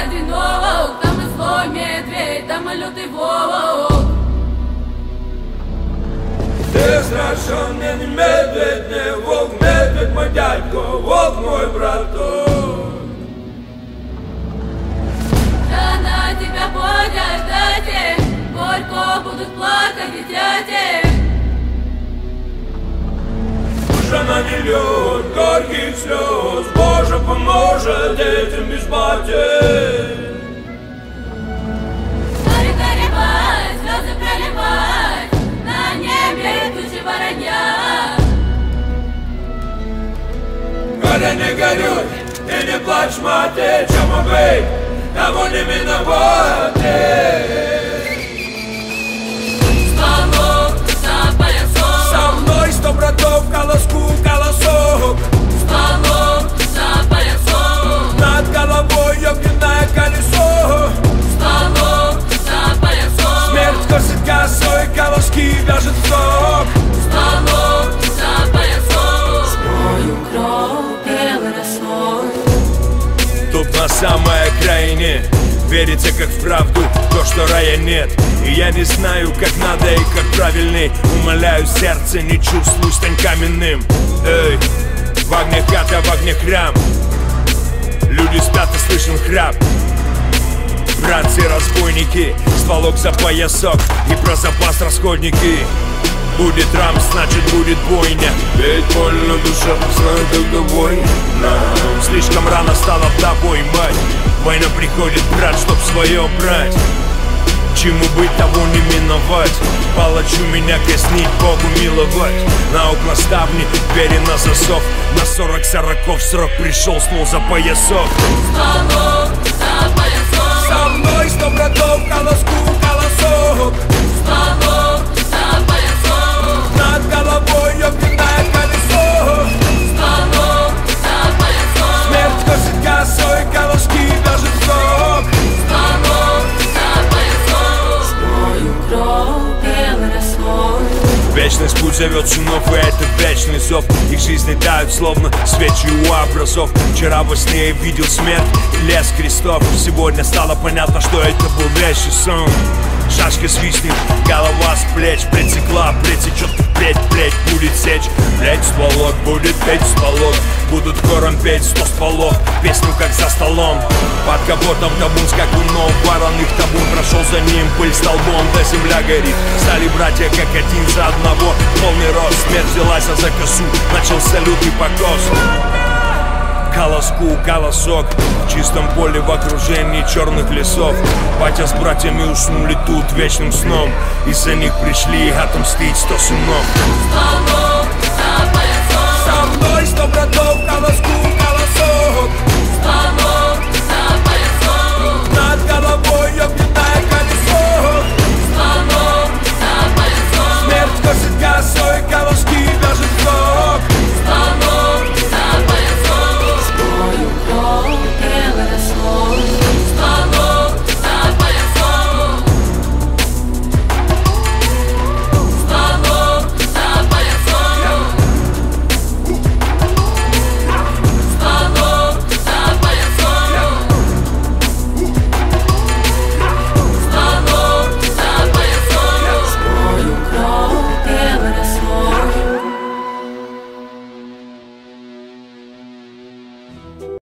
одинок, там и злой медведь, там и лютый волк. Ты страшный не медведь, не волк, медведь мой дядько, волк мой браток. Да на тебя ходят дети, горько будут плакать и дети. Она не льет горьких слез, Боже, поможет детям без потерь. Горе горевать, слезы проливать, на небе тучи воронья. Горе не горюй, и не плачь, мать, чему быть, того не миновать. Со мной 100 братов, колоску, колосок. Стволом за поясом, Над головой огненное колесо. стволом за поясом, Смерть косит косой, колоски вяжет сок. стволом за поясом. Спою кровь белой росой. Тут на самой окраине верится как в правду то, что рая нет. И я не знаю, как надо и как правильней. Умоляю сердце, не чувствуй, стань каменным. Эй, в огне хата, в огне храм. Люди спят и слышен храп. Братцы-разбойники, стволок за поясок и про запас расходники. Будет рам, значит будет бойня. Ведь больно душа, знаю, когда бойня. Слишком рано стала вдовой мать. Война приходит, брат, чтоб свое брать. Чему быть, того не миновать. Палачу меня казнить, Богу миловать. На окна ставни, двери на засов. На 40 сороков срок пришел, снул за поясок. Стволом за поясом, Со мной 100 братов, колоску, колосок. стволом за поясом, Над головой огненное колесо. стволом за поясом, Смерть косит косой, колоски вяжет сок. стволом за поясом. Спою кровь белой росой. Вечность путь зовет сынов, и это вечный зов. Их жизни тают, словно свечи у образов. Вчера во сне я видел смерть и лес крестов. Сегодня стало понятно, что это был вещий сон. Шашка свистнет, голова с плеч притекла, притечет, плеть будет сечь. Плеть стволок, будет петь стволок. Будут хором петь 100 стволов, песню как за столом. Под капотом табун скакунов, вороных табун прошел за ним, пыль столбом, да земля горит. Стали братья как один за одного, полный рост. Смерть взялась за косу, начался лютый покос. Колоску, колосок, в чистом поле в окружении черных лесов. Батя с братьями уснули тут вечным сном. Из-за них пришли отомстить 100 сынов. Стволом за поясом, Со мной 100 братов, колоску, колосок. стволом за поясом, Над головой огненное колесо. стволом за поясом, Смерть косит косой, колоски вяжет сок. стволом за поясом. Спою кровь белой росой. Стволом за поясом, стволом за поясом, стволом за поясом, стволом за поясом. Спою кровь белой росой.